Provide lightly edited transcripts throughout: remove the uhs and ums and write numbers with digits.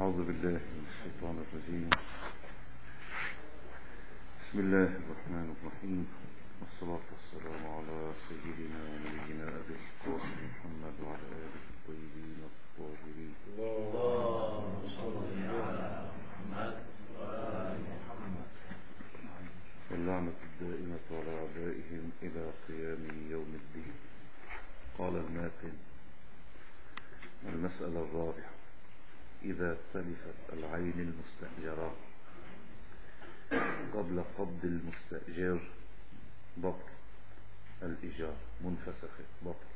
أعوذ بالله من الشيطان الرجيم. بسم الله الرحمن الرحيم، والصلاة والسلام على سيدنا ونبينا أبي القاسم محمد وعلى آله الطيبين الطاهرين. اللهم صل على محمد وآل محمد. واللعنة الدائمة على أعدائهم إلى قيام يوم الدين. قال الماتن: المسألة الرابعة: إذا تلفت العين المستأجرة قبل قبض المستأجر بطل الإيجار، منفسخة بطل.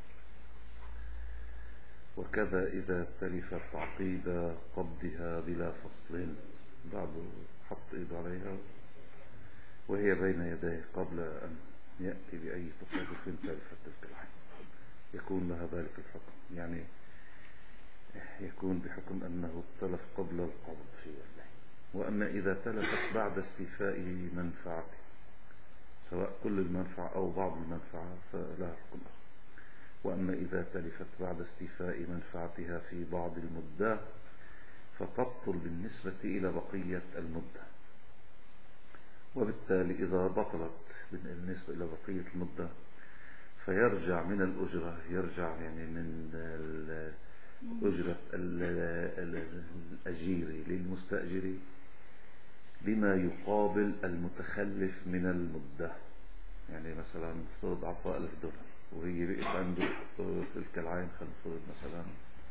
وكذا إذا تلفت عقيب قبضها بلا فصل، بعد حط إيد عليها وهي بين يديه قبل أن يأتي بأي تصرف تلفت تلك العين، يكون لها ذلك الحكم. يعني يكون بحكم أنه تلف قبل القبض في يده. وأما إذا تلفت بعد استيفاء منفعته، سواء كل المنفعة أو بعض المنفعة، فلا حكم له. وأما إذا تلفت بعد استيفاء منفعتها في بعض المدة فتبطل بالنسبة إلى بقية المدة. وبالتالي إذا بطلت بالنسبة إلى بقية المدة فيرجع من الأجرة، يرجع يعني من أجرة الأجير للمستأجر بما يقابل المتخلف من المدة. يعني مثلا نفترض أعطى $1000 وهي بقت عنده تلك العين، خلينا نفترض مثلا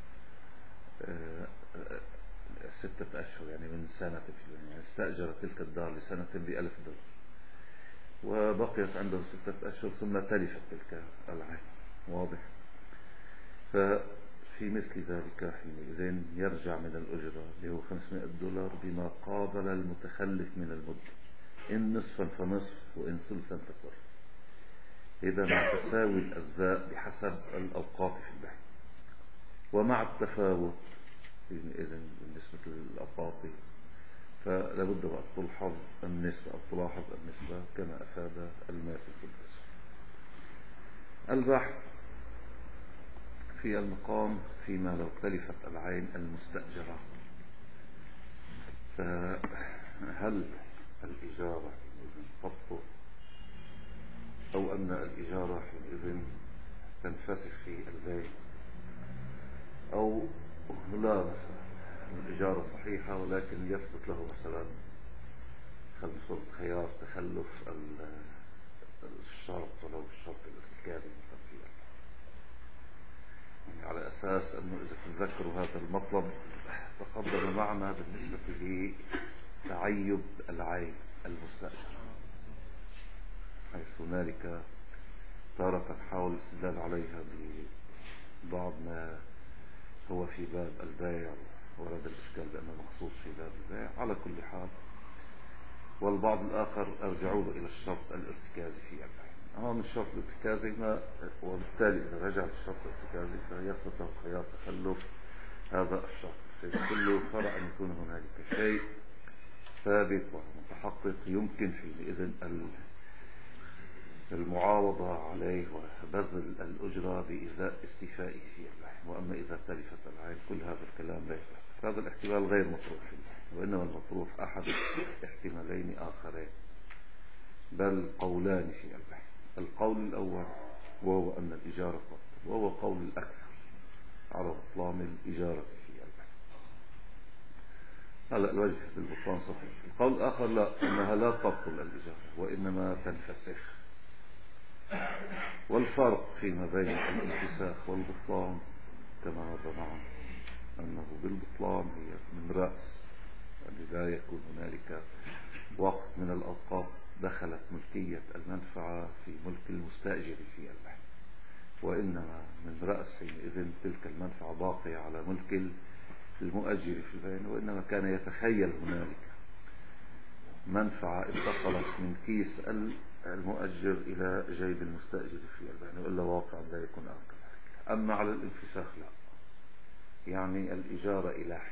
6 أشهر، يعني من سنة، يعني استأجر تلك الدار لسنة $1000 وبقيت عنده 6 أشهر ثم تلفت تلك العين. واضح؟ ففي مثل ذلك حينئذ يرجع من الأجرة اللي هو $500 بما قابل المتخلف من المدة، إن نصفا فنصف وإن ثلثا فثلث، إذا مع تساوي الأجزاء بحسب الأوقات في البيع. ومع التفاوت حينئذ بالنسبة للأوقات فلا بد أن تلحظ النسبة أو تلاحظ النسبة كما أفاد الماتن في القسم. البحث في المقام فيما لو تلفت العين المستأجرة، فهل الإجارة حينئذ تبطل أو أن الإجارة حينئذ تنفسخ في البيع، أو لا، مثلا الإجارة صحيحة ولكن يثبت له مثلا خيار تخلف الشرط ولو الشرط الارتكازي مثلا فيها، يعني على أساس أنه إذا تتذكروا هذا المطلب تقدم معنا بالنسبة لتعيب العين المستأجرة، حيث هنالك تارة حاول الاستدلال عليها ببعض ما هو في باب البيع ورد الإشكال بأنه مخصوص في باب البيع على كل حال، والبعض الآخر أرجعوه إلى الشرط الارتكازي في البيع. هون الشرط الارتكازي ما، وبالتالي إذا رجع الشرط الارتكازي فيثبت له خيار تخلف هذا الشرط. كله فرع أن يكون هنالك شيء ثابت ومتحقق يمكن حينئذ المعاوضة عليه وبذل الأجرة بإزاء استيفائه في البيع. وأما إذا تلفت العين كل هذا الكلام لا يثبت. هذا الاحتمال غير مطروح في البيع، وإنما المطروح أحد احتمالين آخرين، بل قولان في البيع. القول الأول وهو أن الإجارة تبطل، وهو قول الأكثر على بطلان الإجارة في البيع. هلا الوجه بالبطلان صحيح. القول الآخر لا، أنها لا تبطل الإجارة وإنما تنفسخ. والفرق فيما بين الانفساخ والبطلان كما مر معنا أنه بالبطلان هي من رأس، يعني لا يكون هنالك وقت من الأوقات دخلت ملكية المنفعة في ملك المستأجر في البيع، وإنما من رأس حينئذ تلك المنفعة باقية على ملك المؤجر في البيع، وإنما كان يتخيل هنالك منفعة انتقلت من كيس المؤجر إلى جيب المستأجر في البيع، وإلا واقع لا يكون كذلك. أما على الانفساخ لا، يعني الإجارة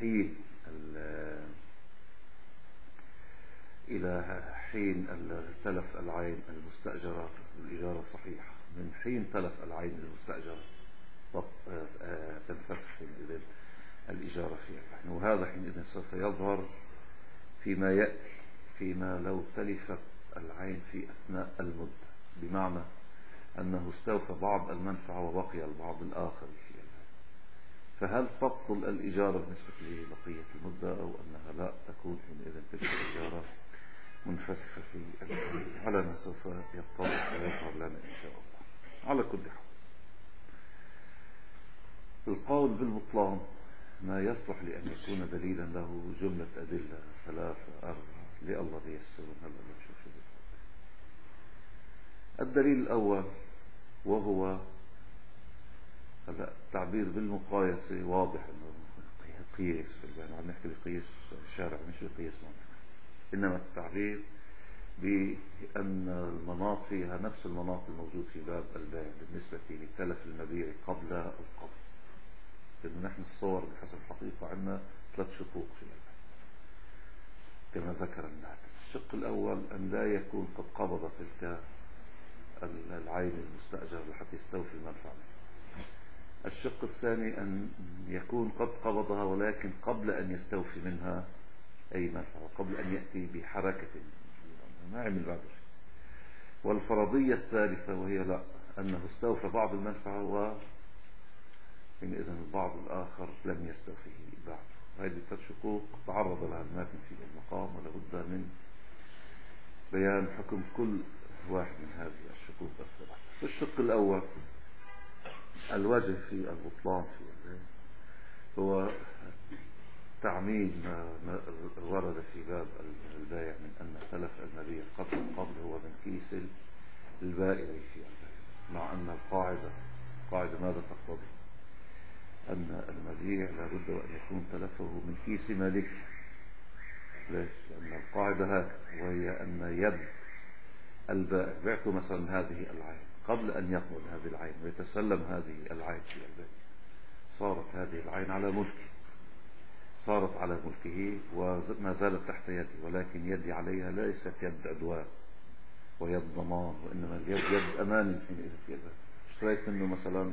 إلى حين تلف العين المستأجرة الإجارة صحيحة، من حين تلف العين المستأجرة تنفسخ حينئذ الإجارة في الرهن. وهذا حينئذ سوف يظهر فيما يأتي، فيما لو تلفت العين في أثناء المدة، بمعنى أنه استوفى بعض المنفعة وبقي البعض الآخر في الرهن، فهل تبطل الإجارة بالنسبة لبقية المدة أو أنها لا تكون حينئذ تلك الإجارة منفسخة في الرهن؟ على ما سوف يتضح ويظهر لنا إن شاء الله. على كل حال، القول بالبطلان ما يصلح لأن يكون دليلا له جملة أدلة 3 4 لله ييسرون. هلا نشوف شو بالضبط. الدليل الأول وهو هلا التعبير بالمقايسة واضح أنه قياس في البيان، عم نحكي بقياس شارع مش بقياس منطقي، إنما التعبير بأن المناط فيها نفس المناط الموجود في باب البيع بالنسبة لتلف المبيع قبل القبض، لأنه نحن الصور بحسب الحقيقة عندنا 3 شقوق في البيع كما ذكر الناظم. الشق الأول أن لا يكون قد قبض تلك العين المستأجر لحتى يستوفي المنفعة. الشق الثاني أن يكون قد قبضها ولكن قبل أن يستوفي منها أي منفعة، قبل أن يأتي بحركة، ما عمل بعد شيء. والفرضية الثالثة وهي لا، أنه استوفى بعض المنفعة وحينئذ البعض الآخر لم يستوفيه بعد. هذه 3 شقوق تعرض لها الماتن في المقام، ولابد من بيان حكم كل واحد من هذه الشقوق الثلاثة. في الشق الأول الوجه في البطلان في البيع هو تعميم ما ورد في باب البيع من أن تلف المبيع قبل القبض هو من كيس البائع في البيع، مع أن القاعدة ماذا تقتضي؟ أن المبيع لابد وأن يكون تلفه من كيس مالكه. ليش؟ لأن القاعدة هكذا، وهي أن يد البائع، بعت مثلا هذه العين، قبل أن يقبض هذه العين ويتسلم هذه العين في البيع، صارت هذه العين على ملكه، صارت على ملكه وما زالت تحت يدي، ولكن يدي عليها ليست يد عدوان ويد ضمان، وإنما اليد يد أمان. حينئذ في البيع اشتريت منه مثلا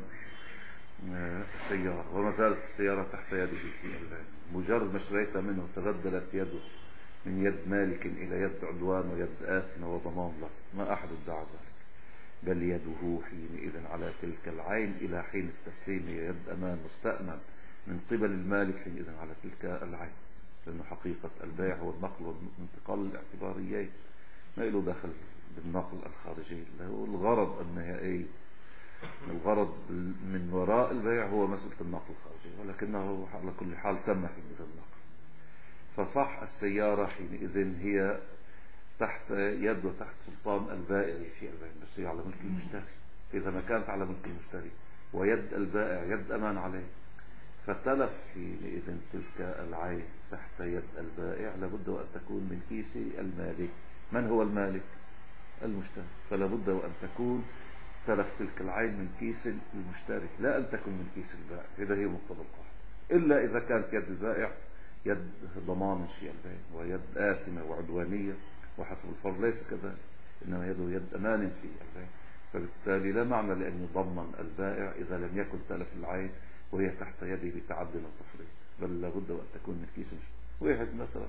سيارة وما زالت السيارة تحت يده في البيع، مجرد ما اشتريتها منه تبدلت يده من يد مالك إلى يد عدوان ويد آثمة وضمان لك، ما أحد ادعى ذلك، بل يده حينئذ على تلك العين إلى حين التسليم هي يد أمان مستأمن من قبل المالك حينئذ على تلك العين، لأنه حقيقة البيع هو النقل والانتقال الاعتباريين، ما له دخل بالنقل الخارجي، له الغرض النهائي. الغرض من وراء البيع هو مسألة النقل الخارجي، ولكنه على كل حال تم حينئذ النقل. فصح السيارة حينئذ هي تحت يد وتحت سلطان البائع في البيع، بس هي على ملك المشتري. إذا ما كانت على ملك المشتري ويد البائع يد أمان عليه، فتلف حينئذ تلك العين تحت يد البائع لابد وأن تكون من كيس المالك. من هو المالك؟ المشتري. فلا بد وأن تكون تلف تلك العين من كيس المشتري، لا أن تكون من كيس البائع. إذا هي مقتضى القاعدة، إلا إذا كانت يد البائع يد ضمان في البيع ويد آثمة وعدوانية، وحسب الفرض ليس كذلك، إنما يده يد أمان في البيع، فبالتالي لا معنى لأن يضمن البائع إذا لم يكن تلف العين وهي تحت يده بتعد وتفريط، بل لابد وأن تكون من كيس واحد. مثلا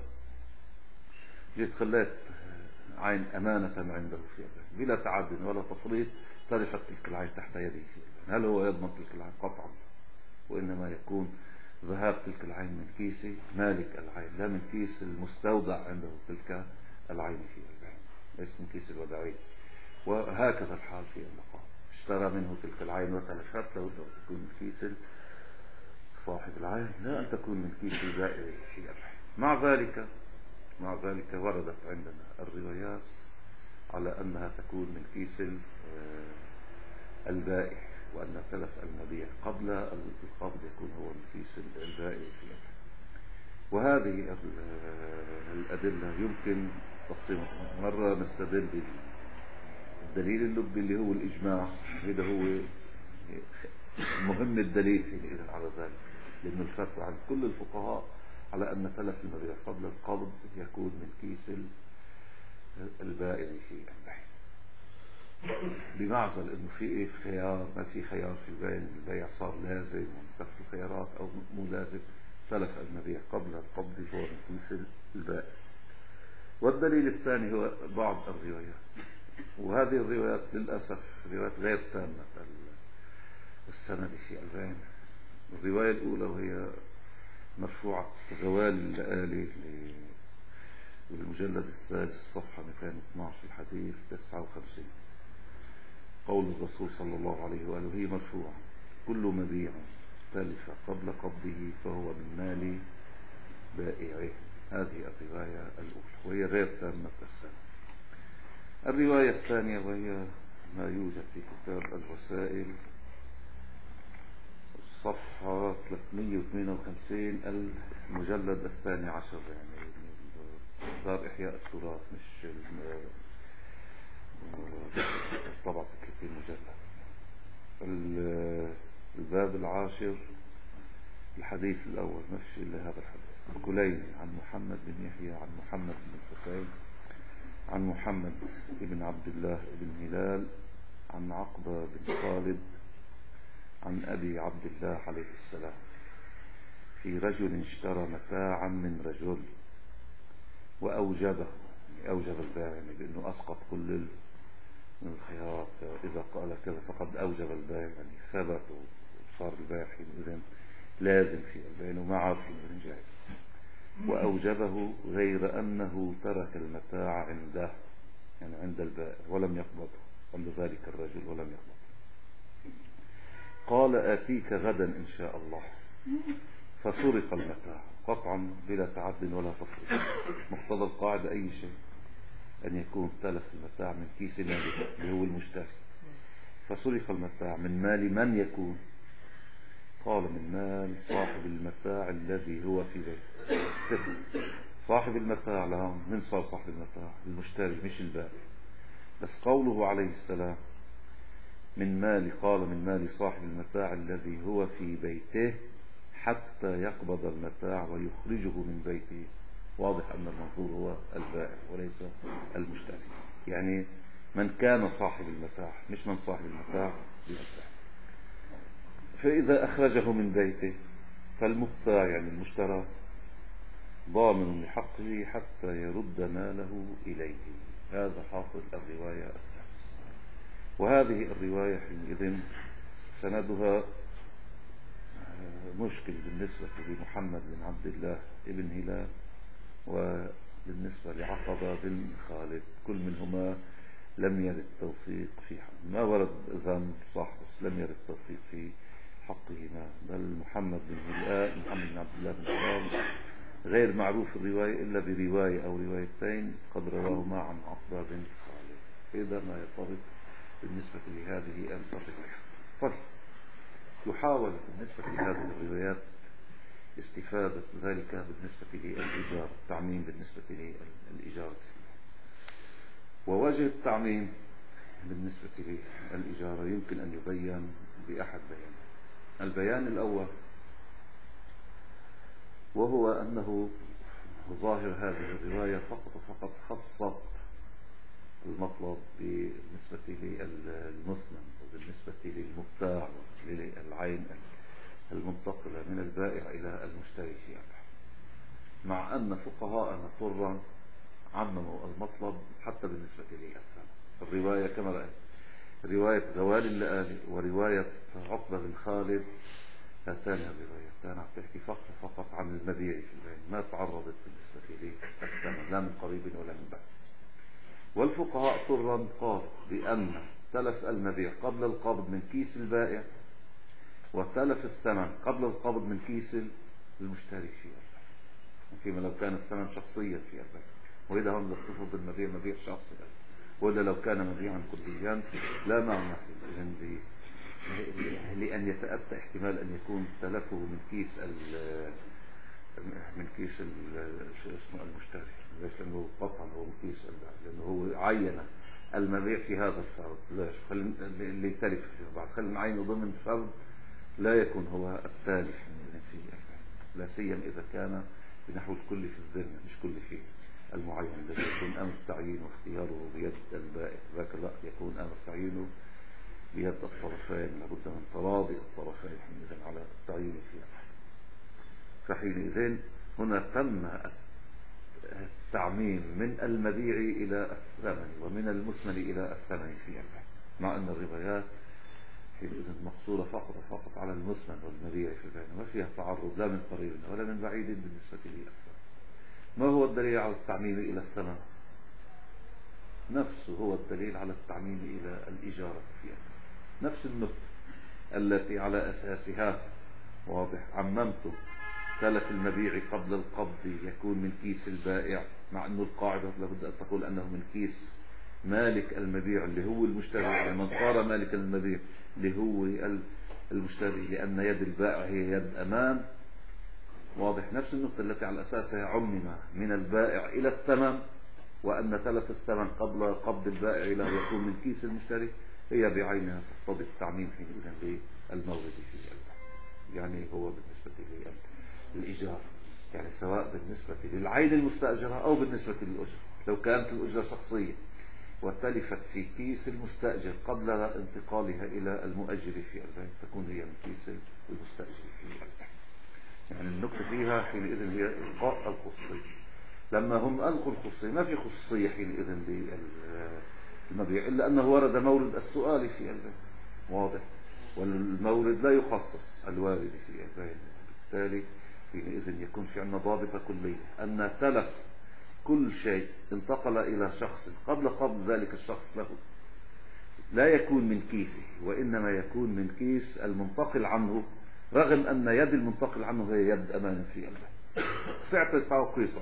جيت خليت عين أمانة عنده في البيع بلا تعد ولا تفريط، تلفت تلك العين تحت يده في البيع، هل هو يضمن تلك العين؟ قطعا. وإنما يكون ذهاب تلك العين من كيس مالك العين، لا من كيس المستودع عنده تلك العين في البيع، ليس من كيس الوداعي. وهكذا الحال في المقام، اشترى منه تلك العين وتلفت، لابد أن تكون من كيس صاحب العين، لا أن تكون من كيس البائع في البيع. مع ذلك وردت عندنا الروايات على أنها تكون من كيس البائع، وأن تلف المبيع قبل القبض يكون هو من كيس البائع في البيع. وهذه الأدلة يمكن تقسيمها. مرة نستدل بالدليل اللبي اللي هو الإجماع، هذا هو مهم الدليل حينئذ على ذلك، لأن الفتوى عند كل الفقهاء على أن تلف المبيع قبل القبض يكون من كيس البائع في البيع، بمعزل انه في خيار، ما في خيار في البيع، البيع صار لازم ومنتهى الخيارات او مو لازم، تلف المبيع قبل القبض فهو من كيس البائع. والدليل الثاني هو بعض الروايات، وهذه الروايات للأسف روايات غير تامة السند في البيان. الرواية الأولى وهي مرفوعة غوالي اللآلي للمجلد الثالث صفحة 212 الحديث 59، قول الرسول صلى الله عليه وآله هي مرفوعة: كل مبيع تلف قبل قبضه فهو من مال بائعه. هذه الرواية الأولى وهي غير تامة السند. الرواية الثانية وهي ما يوجد في كتاب الوسائل صفحة 352 المجلد الثاني عشر، يعني دار إحياء التراث مش طبعة 30 مجلد. الباب العاشر الحديث الأول مش إلا هذا الحديث: كليني عن محمد بن يحيى عن محمد بن الحسين عن محمد بن عبد الله بن هلال عن عقبة بن خالد عن أبي عبد الله عليه السلام في رجل اشترى متاعا من رجل وأوجبه، يعني أوجب البائع، يعني بأنه أسقط كل من الخيارات، إذا قال كذا فقد أوجب البائع، يعني ثبت وصار البائع حينئذ لازم في البيع وما عارف من جاي. وأوجبه غير أنه ترك المتاع عنده، يعني عند البائع ولم يقبضه، عند ذلك الرجل ولم يقبضه. قال آتيك غدا إن شاء الله، فسرق المتاع قطعا بلا تعد ولا تصريف. مقتضى القاعدة أي شيء أن يكون تلف المتاع من كيس مالك اللي هو المشتري. فسرق المتاع من مال من يكون؟ قال من مال صاحب المتاع الذي هو في بيته. صاحب المتاع لهم من صار صاحب المتاع؟ المشتري مش البائع. بس قوله عليه السلام من مال، قال من مال صاحب المتاع الذي هو في بيته حتى يقبض المتاع ويخرجه من بيته. واضح أن المنظور هو البائع وليس المشتري، يعني من كان صاحب المتاع مش من صاحب المتاع البائع. فإذا أخرجه من بيته فالمبتاع يعني المشترى ضامن لحقه حتى يرد ماله إليه. هذا حاصل الرواية الثالثة. وهذه الرواية حينئذ سندها مشكل بالنسبة لمحمد بن عبد الله بن هلال وبالنسبة لعقبة بن خالد، كل منهما لم يرد توثيق في حق، ما ورد ذنب صح بس لم يرد توثيق في حقهما. بل محمد بن هلال محمد بن عبد الله بن هلال غير معروف الرواية إلا برواية أو روايتين قد رواهما عن عقبة بن خالد. إذا ما يطرد بالنسبة لهذه الروايات. طيب، يحاول بالنسبة لهذه الروايات استفادة ذلك بالنسبة للإجارة، التعميم بالنسبة للإجارة. ووجه التعميم بالنسبة للإجارة يمكن أن يبين بأحد بيان. البيان الأول وهو أنه ظاهر هذه الرواية فقط خصت المطلب بالنسبة للمثمن وبالنسبة للمبتاع وللعين المنتقلة من البائع إلى المشتري في البيع، مع أن فقهاءنا طرا عمموا المطلب حتى بالنسبة للثمن. الرواية كما رأيت رواية غوالي اللآلي ورواية عقبة بن خالد، هاتان الروايتان تحكي فقط عن المبيع في البيع، ما تعرضت بالنسبة للثمن لا من قريب ولا من بعيد. والفقهاء طرا قال بأن تلف المبيع قبل القبض من كيس البائع وتلف الثمن قبل القبض من كيس المشتري في البيع، فيما لو كان الثمن شخصيا في البيع. وإذا هم تفرض المبيع مبيع شخصي، ولا لو كان مبيعا كليا لا معنى لأن يتأتى احتمال أن يكون تلفه من كيس اسمه المشتري، ليش؟ لأنه قطعا هو من كيس البائع، لأنه هو عين المبيع في هذا الفرد. ليش؟ اللي تلف فيه بعد خلينا نعينه ضمن فرد لا يكون هو التالف في البيع، لا سيما إذا كان بنحو الكل في الذمة مش كل في المعين، الذي يكون أمر تعيينه واختياره بيد البائع. ذاك لا، يكون أمر تعيينه بيد الطرفين، لابد من تراضي الطرفين حينئذ على التعيين فيها. فحينئذ هنا تم التعميم من المبيع إلى الثمن ومن المثمن إلى الثمن في البيع، مع أن الروايات حينئذ مقصورة فقط على المثمن والمبيع في البيع، ما فيها تعرض لا من قريب ولا من بعيد بالنسبة للثمن. ما هو الدليل على التعميم إلى الثمن؟ نفسه هو الدليل على التعميم إلى الإجارة في البيع، نفس النقطة التي على أساسها واضح عممت تلف المبيع قبل القبض يكون من كيس البائع، مع أنه القاعدة لابد أن تقول أنه من كيس مالك المبيع اللي هو المشتري، يعني من صار مالك المبيع اللي هو المشتري، لأن يد البائع هي يد أمان. واضح نفس النقطة التي على أساسها عمم من البائع إلى الثمن، وأن تلف الثمن قبل قبض البائع له يكون من كيس المشتري، هي بعينها تقتضي التعميم حينئذ للمورد في البيع. يعني هو بالنسبة للإيجار، يعني سواء بالنسبة للعين المستأجرة أو بالنسبة للأجرة، لو كانت الأجرة شخصية وتلفت في كيس المستأجر قبل انتقالها إلى المؤجر في البيع تكون هي من كيس المستأجر في البيع. يعني النقطة فيها حينئذ هي إلقاء الخصوصية. لما هم ألقوا الخصوصية ما في خصوصية حينئذ للمبيع، إلا أنه ورد مورد السؤال في البيع واضح، والمورد لا يخصص الوارد في البيع، بالتالي حينئذ يكون في عندنا ضابطة كلية أن تلف كل شيء انتقل إلى شخص قبل قبض ذلك الشخص له لا يكون من كيسه، وإنما يكون من كيس المنتقل عنه، رغم أن يد المنتقل عنه هي يد أمان في البيع. ساعة قيسه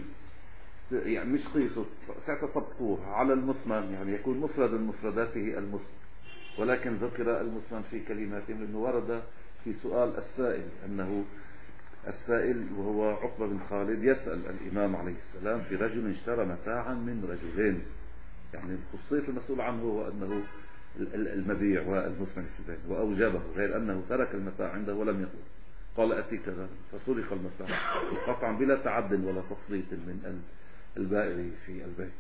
يعني مش قيسه، ساعة طبقوها على المثمن، يعني يكون مفرد من مفرداته المثمن، ولكن ذكر المثمن في كلماتهم لأنه ورد في سؤال السائل، أنه السائل وهو عقبة بن خالد يسأل الإمام عليه السلام في رجل اشترى متاعا من رجلين، يعني خصيص المسؤول عنه هو أنه المبيع والمثمن في البيع، وأوجبه غير أنه ترك المتاع عنده ولم يقل، قال أتي كذا فسرق المتاع قطعا بلا تعد ولا تفريط من البائع في البيع،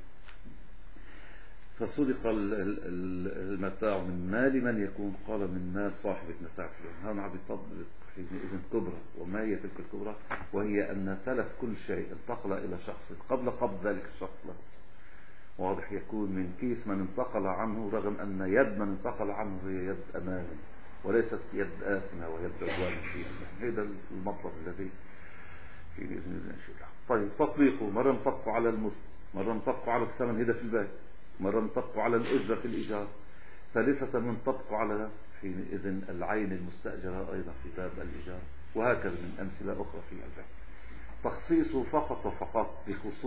فسرق المتاع من مال من يكون؟ قال من مال صاحب المتاع في البيع. هنا عم يطبق حينئذ كبرى، وما هي تلك الكبرى؟ وهي أن تلف كل شيء انتقل إلى شخص قبل قبض ذلك الشخص له واضح يكون من كيس من انتقل عنه، رغم أن يد من انتقل عنه هي يد أمان وليست يد آثمة ويد عدوان فيه. هذا المطلب الذي في بإذن الله نشيله. طيب تطبيقه مرة نطبقه على المثمن، مرة نطبقه على الثمن هذا في البيع، مرة نطبقه على الأجرة في الإيجار، ثالثة نطبقه على حينئذ العين المستأجرة أيضا في باب الإيجار، وهكذا من أمثلة أخرى في البيع. تخصيصه فقط وفقط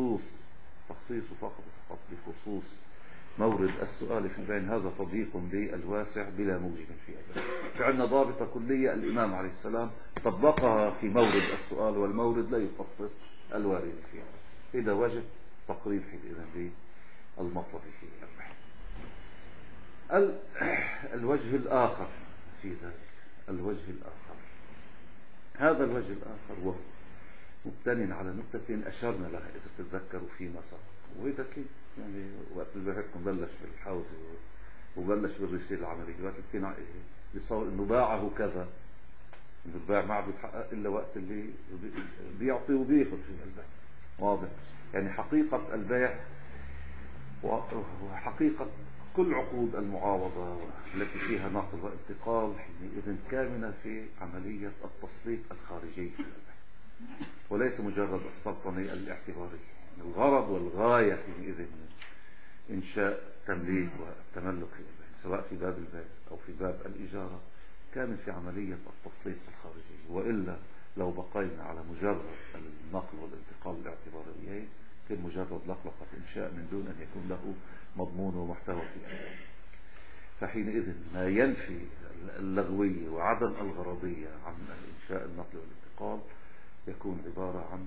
بخصوص مورد السؤال في البيع هذا تضييق بالواسع بلا موجب في البيع. فعندنا ضابطة كلية الإمام عليه السلام طبقها في مورد السؤال، والمورد لا يخصص الوارد فيها، إذا وجب تقريب حينئذ بالمطلب في البيع. الوجه الآخر في ذلك، هذا الوجه الآخر وهو مبتنٍ على نقطة أشرنا لها إذا تتذكروا فيما سبق، وإذا يعني وقت البحثكم بلش بالحوزة وبلش بالرسالة العملية، وقت كنا بيتصور إنه باعه كذا، إنه الباع ما بيتحقق إلا وقت اللي بيعطي وبياخذ في البيع واضح. يعني حقيقة البيع وحقيقة كل عقود المعاوضة التي فيها نقل وانتقال حينئذ كامنة في عملية التسليط الخارجي في البيع، وليس مجرد السلطنة الاعتبارية. الغرض والغاية حينئذ إنشاء تمليك والتملك في البيع، سواء في باب البيع أو في باب الإجارة، كان في عملية التسليط الخارجي، وإلا لو بقينا على مجرد النقل والانتقال الاعتباريين كان مجرد لقلقة إنشاء من دون أن يكون له مضمون ومحتوى في البيع. فحينئذ ما ينفي اللغوية وعدم الغرضية عن إنشاء النقل والانتقال يكون عبارة عن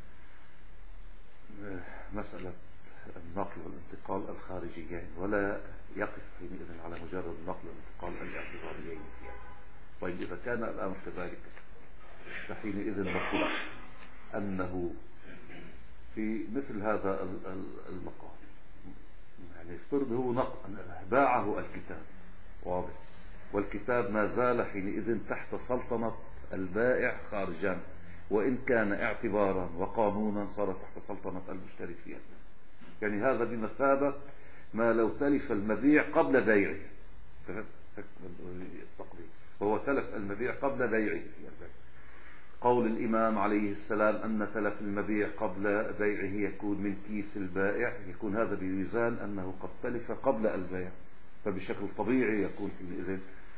مسألة النقل والانتقال الخارجيين، ولا يقف حينئذ على مجرد النقل والانتقال الاعتباريين فيها. طيب إذا كان الأمر كذلك فحينئذ نقول أنه في مثل هذا المقام، يعني افترض هو باعه الكتاب واضح، والكتاب ما زال حينئذ تحت سلطنة البائع خارجا، وإن كان اعتبارا وقانونا صار تحت سلطنة المشتري فيها. يعني هذا بمثابة ما لو تلف المبيع قبل بيعه، التقدير، وهو تلف المبيع قبل بيعه في البيع. قول الإمام عليه السلام أن تلف المبيع قبل بيعه يكون من كيس البائع، يكون هذا بميزان أنه قد تلف قبل البيع، فبشكل طبيعي يكون حينئذ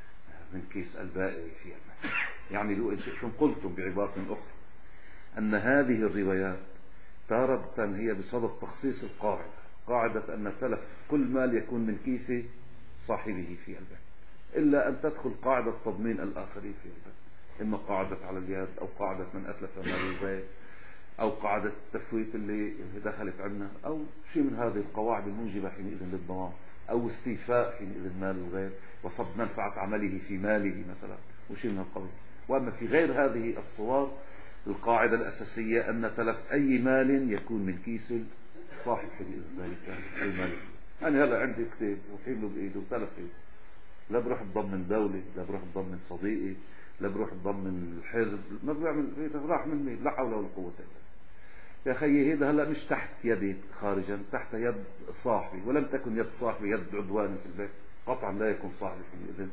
من كيس البائع في البيع. يعني لو إن شئتم قلتم بعبارة أخرى أن هذه الروايات تارة هي بصدد تخصيص القاعدة، قاعدة أن تلف كل مال يكون من كيس صاحبه في البيع، إلا أن تدخل قاعدة تضمين الآخرين في البيع، إما قاعدة على اليد أو قاعدة من أتلف مال البيع أو قاعدة التفويت اللي دخلت عنا، أو شيء من هذه القواعد الموجبة حينئذ للضمان، أو استيفاء حينئذ مال الغير وصب منفعة عمله في ماله مثلا وشيء من القبيل. وأما في غير هذه الصور القاعدة الأساسية أن تلف أي مال يكون من كيس صاحب حينئذ ذلك المال. أنا هلا عندي كتاب وحيله بإيده وتلف إيده، لا بروح بضمن دولة، لا بروح بضمن صديقي، لا بروح بضمن الحزب، ما بيعمل، راح من مين؟ لا حول ولا قوة إلا بالله. يا خيي هذا هلا مش تحت يدي خارجا، تحت يد صاحبي، ولم تكن يد صاحبي يد عدوان في البيت، قطعا لا يكون صاحبي حينئذ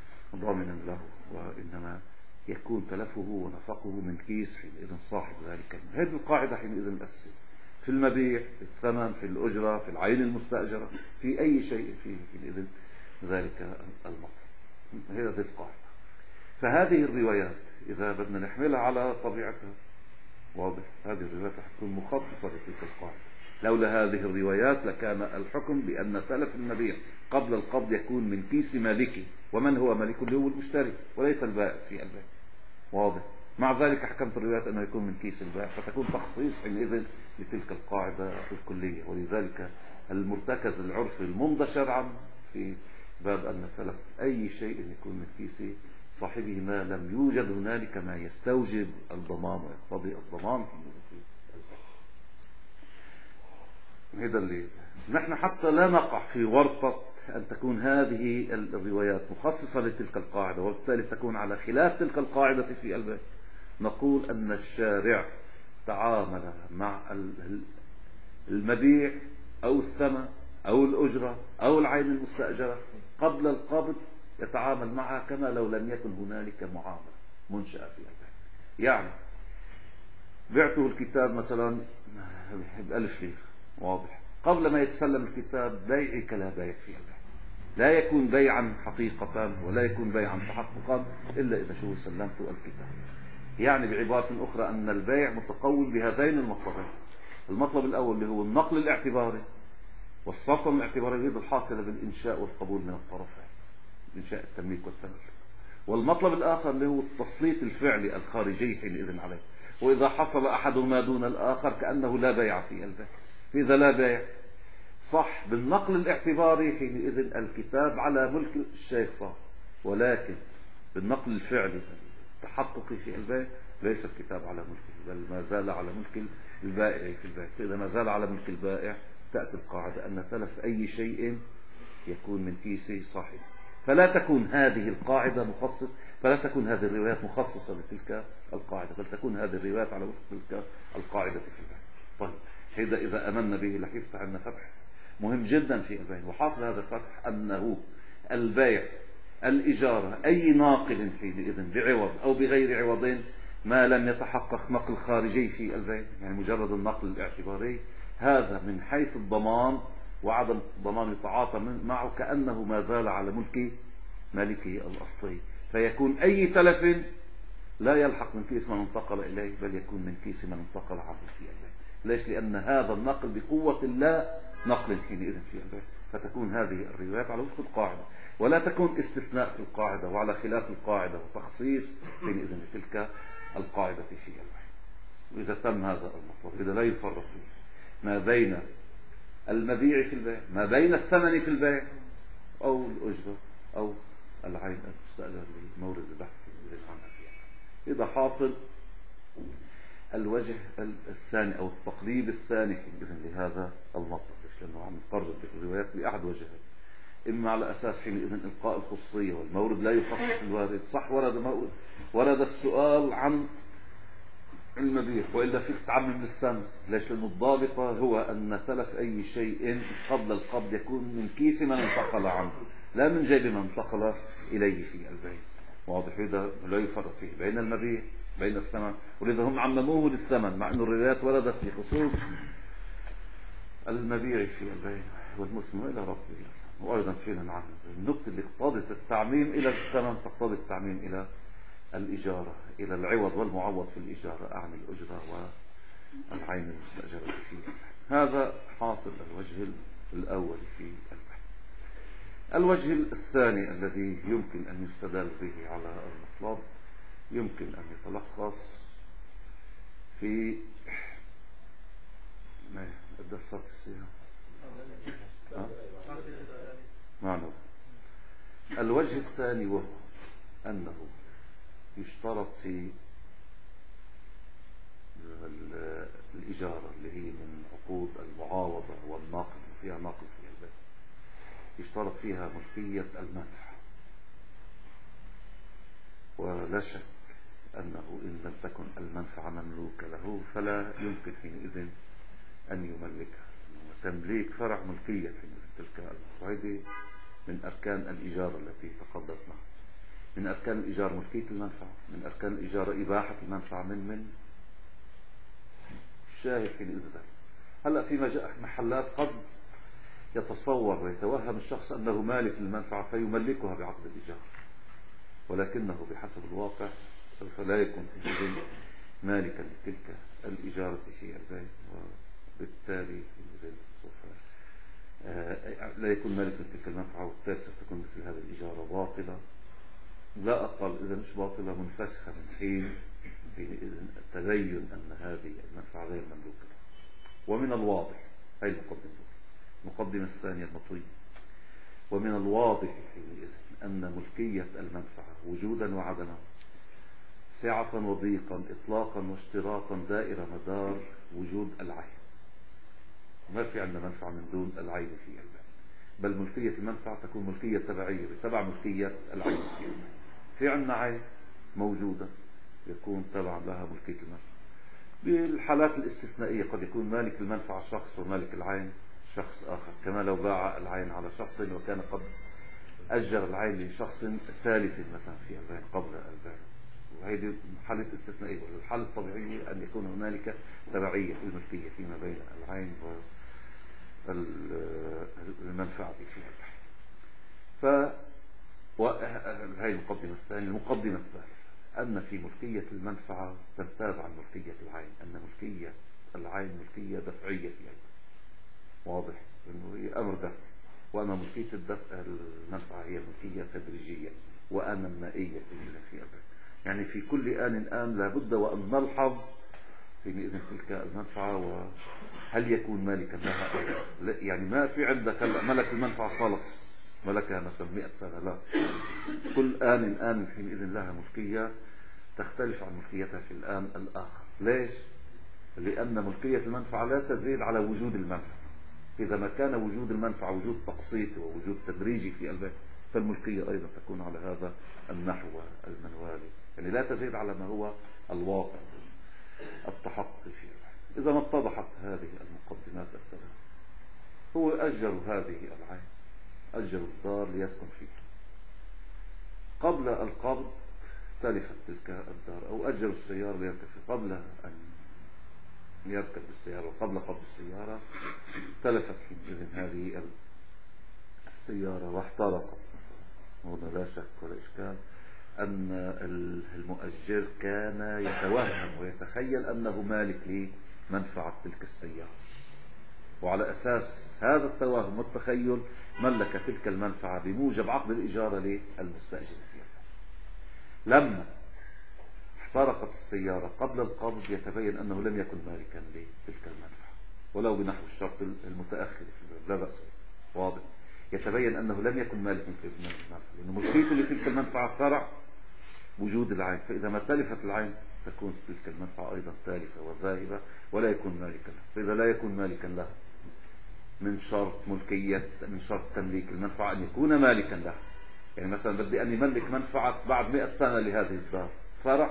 ضامنا له، وإنما يكون تلفه ونفقه من كيس حينئذ صاحب ذلك. هذه القاعدة حينئذ الأساسية في المبيع، في الثمن، في الأجرة، في العين المستأجرة، في أي شيء فيه حينئذ ذلك المطلب. هذه القاعدة. فهذه الروايات إذا بدنا نحملها على طبيعتها واضح، هذه الروايات رح تكون مخصصة لتلك القاعدة. لولا هذه الروايات لكان الحكم بأن تلف المبيع قبل القبض يكون من كيس مالكه، ومن هو مالكه اللي هو المشتري وليس البائع في البيع، واضح. مع ذلك حكمت الروايات أنه يكون من كيس البائع، فتكون تخصيص حينئذ لتلك القاعدة الكلية. ولذلك المرتكز العرفي الممضى شرعا في باب أن تلف أي شيء يكون من كيس صاحبه ما لم يوجد هنالك ما يستوجب الضمان ويقتضي الضمان. هذا اللي نحن حتى لا نقع في ورطة أن تكون هذه الروايات مخصصة لتلك القاعدة وبالتالي تكون على خلاف تلك القاعدة في البيع، نقول أن الشارع تعامل مع المبيع أو الثمن أو الأجرة أو العين المستأجرة قبل القبض، يتعامل معها كما لو لم يكن هنالك معاملة منشأة في البيع. يعني بعته الكتاب مثلا ب1000 ليرة، واضح، قبل ما يتسلم الكتاب بيعي كلا بيع في البيع، لا يكون بيعا حقيقة ولا يكون بيعا تحققا إلا إذا شو سلمت الكتاب. يعني بعبارة أخرى أن البيع متقوم بهذين المطلبين، المطلب الأول اللي هو النقل الاعتباري والسلطنة الاعتبارية الحاصلة بالإنشاء والقبول من الطرفين، إنشاء التمليك والتملك، والمطلب الآخر اللي هو التسليط الفعلي الخارجي حينئذ عليه. وإذا حصل أحدهما دون الآخر كأنه لا بيع في البيع. إذا لا بيع صح بالنقل الاعتباري حينئذ الكتاب على ملك الشيخ صح، ولكن بالنقل الفعلي التحققي في البيع ليس الكتاب على ملكه، بل ما زال على ملك البائع في البيع. فإذا ما زال على ملك البائع تأتي القاعدة أن تلف أي شيء يكون من كيس صاحب. فلا تكون هذه القاعدة فلا تكون هذه الروايات مخصصة لتلك القاعدة، بل تكون هذه الروايات على وفق تلك القاعدة في البيع. طيب هذا إذا أمنا به رح يفتح عنا فتح مهم جدا في البيع. وحاصل هذا الفتح أنه البيع الإجارة أي ناقل حينئذ بعوض أو بغير عوض ما لم يتحقق نقل خارجي في البيع، يعني مجرد النقل الاعتباري، هذا من حيث الضمان وعدم الضمان يتعاطى معه كأنه ما زال على ملك مالكه الأصلي، فيكون أي تلف لا يلحق من كيس من انتقل إليه بل يكون من كيس من انتقل عنه في البيع. ليش؟ لأن هذا النقل بقوة الله نقل حينئذ في البيع، فتكون هذه الروايات على وفق القاعدة ولا تكون استثناء في القاعدة وعلى خلاف القاعدة وتخصيص حينئذ لتلك القاعدة في البيع. وإذا تم هذا المطلب، إذا لا يفرق فيه ما بين المبيع في البيع، ما بين الثمن في البيع أو الأجرة أو العين المستأجر لمورد البحث عنها فيها. إذا حاصل الوجه الثاني أو التقريب الثاني لهذا المطلب، لأنه عم نقرب الروايات بأحد وجهين، إما على أساس حينئذ إلقاء الخصوصية والمورد لا يخصص الوارد، صح ورد السؤال عن المبيع، وإلا فيك تعمم بالثمن. ليش؟ لأن الضابط هو أن تلف أي شيء قبل القبض يكون من كيس من انتقل عنه، لا من جيب من انتقل إليه في البيع. واضح؟ هذا لا يفرق فيه بين المبيع بين الثمن، ولذا هم عمموه للثمن، مع أن الروايات وردت في خصوص المبيع في البيع والمسلم إلى ربه. وأيضا فينا نعم النقطة اللي اقتضت التعميم إلى الثمن تقتضي التعميم إلى الإجارة، إلى العوض والمعوض في الإجارة، أعني الأجرة والعين المستأجرة فيه. هذا حاصل الوجه الأول في البيع. الوجه الثاني الذي يمكن أن يستدل به على المطلب يمكن أن يتلخص في الدسات السيارة. معنى الوجه الثاني وهو أنه يشترط في الإجارة اللي هي من عقود المعاوضة والنقل، فيها نقل في البيع، يشترط فيها ملكية المنفعة. ولا شك أنه إن لم تكن المنفعة مملوكة له فلا يمكن حينئذ أن يملكها. تمليك فرع ملكية في تلك المنفعة، وهذه من أركان الإجارة التي تقدمت معها. من أركان الإجارة ملكية المنفعة، من أركان الإجارة إباحة المنفعة من الشاهد حينئذ ذلك. هلأ في محلات قد يتصور ويتوهم الشخص أنه مالك للمنفعة فيملكها بعقد الإجارة، ولكنه بحسب الواقع سوف لا يكون مالكا لتلك الإجارة في البيع، وبالتالي سوف لا يكون مالكا لتلك المنفعة، وبالتالي ستكون مثل هذه الإجارة باطلة، لا أقل إذا مش باطلة منفسخة من حين تبين أن هذه المنفعة غير مملوكة. ومن الواضح هي المقدمة الثانية المطوية، ومن الواضح حينئذ أن ملكية المنفعة وجودا وعدما، سعة وضيقا، إطلاقا واشتراطا، دائرة مدار وجود العين. ما في عندنا منفعة من دون العين في البيع، بل ملكية المنفعة تكون ملكية تبعية بتبع ملكية العين في البيع. في عندنا عين موجودة يكون تبع لها ملكية المنفعة. بالحالات الاستثنائية قد يكون مالك المنفعة شخص ومالك العين شخص آخر، كما لو باع العين على شخص وكان قد أجر العين لشخص ثالث مثلا في البيع قبل البيع، وهذه حالة استثنائية. والحالة الطبيعية أن يكون هنالك تبعية في الملكية فيما بين العين والمنفعة في البيع. وهي المقدمة الثانية. المقدمة الثالثة أن في ملكية المنفعة تمتاز عن ملكية العين، أن ملكية العين ملكية دفعية في البيع. واضح أنه هي أمر دفع، وأما ملكية الدفع المنفعة هي ملكية تدريجية وأنمائية في البيع. يعني في كل آن لابد وأن نلحظ حينئذ تلك المنفعة وهل يكون مالكا لها أو لا. يعني ما في عندك ملك المنفعة خالص ملكها مثلا 100 سنة، لا، كل آن حينئذ لها ملكية تختلف عن ملكيتها في الآن الآخر. ليش؟ لأن ملكية المنفعة لا تزيد على وجود المنفعة. إذا ما كان وجود المنفعة وجود تقسيطي ووجود تدريجي في البيع، فالملكية أيضا تكون على هذا النحو المنوالي، يعني لا تزيد على ما هو الواقع التحقق فيه. إذا ما اتضحت هذه المقدمات الثلاث، هو أجر هذه العين، أجر الدار ليسكن فيها. قبل القبض تلفت تلك الدار، أو أجر السيارة ليركب فيها قبل أن يركب بالسيارة وقبل قبض السيارة تلفت حينئذ هذه السيارة واحترقت. هنا لا شك ولا إشكال أن المؤجر كان يتوهم ويتخيل أنه مالك لمنفعة تلك السيارة، وعلى أساس هذا التوهم والتخيل ملك تلك المنفعة بموجب عقد الإجارة للمستأجر فيها. لما احترقت السيارة قبل القبض يتبين أنه لم يكن مالكا لتلك المنفعة، ولو بنحو الشرط المتأخر لا بأس. واضح؟ يتبين أنه لم يكن مالكا لتلك المنفعة، لأن ملكيته لتلك المنفعة فرع وجود العين، فإذا ما تلفت العين تكون تلك المنفعة أيضا تالفة وذاهبة ولا يكون مالكا لها. فإذا لا يكون مالكا لها من شرط ملكية، من شرط تمليك المنفعة أن يكون مالكا لها. يعني مثلا بدي أن يملك منفعة بعد 100 سنة لهذه الدار فرع،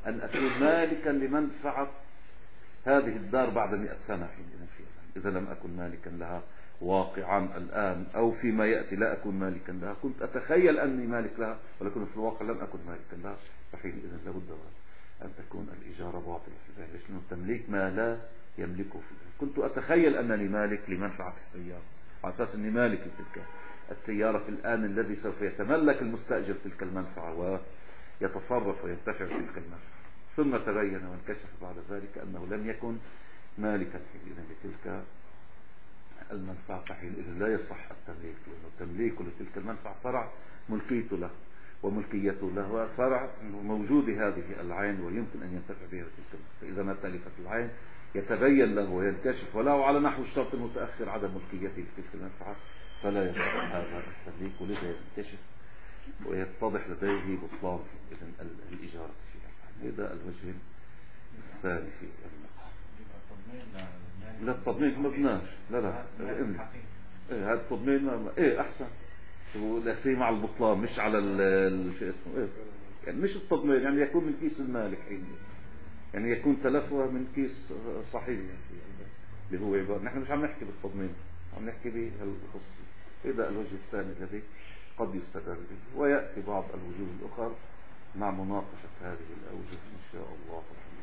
أن أكون مالكا لمنفعة هذه الدار بعد 100 سنة حينئذ فيها. إذا لم أكن مالكا لها واقعا الآن أو فيما يأتي لا أكون مالكا لها، كنت أتخيل أني مالك لها ولكن في الواقع لم أكن مالكا لها، فحينئذ لابد أن تكون الإجارة باطلة في البيع، لأنه تمليك ما لا يملكه في البيع. كنت أتخيل أنني مالك لمنفعة السيارة على أساس أني مالك لتلك السيارة في الآن الذي سوف يتملك المستأجر تلك المنفعة ويتصرف وينتفع بتلك المنفعة. ثم تبين وانكشف بعد ذلك أنه لم يكن مالكا حينئذ لتلك المنفعة، حينئذ لا يصح التمليك، لأنه تمليكه لتلك المنفعة فرع ملكيته له وملكيته له فرع موجود هذه العين ويمكن أن ينتفع بها تلك المنفعة. فإذا ما تلفت العين يتبين له وينكشف وله على نحو الشرط المتأخر عدم ملكيته لتلك المنفعة، فلا يصح هذا التمليك، ولذا ينكشف ويتضح لديه بطلان إذن الإجارة فيها. هذا الوجه الثاني في المقام. لا التضمين مبناش، لا إيه هذا التضمين إيه أحسن، ولا سي مع البطلان مش على شو اسمه إيه، يعني مش التضمين يعني يكون من كيس المالك يعني يكون تلفها من كيس صحيح اللي هو عبارة. نحن مش عم نحكي بالتضمين، عم نحكي بالخصوصية. هذا الوجه الثاني الذي قد يستدل به، ويأتي بعض الوجوه الأخرى مع مناقشة هذه الأوجه إن شاء الله.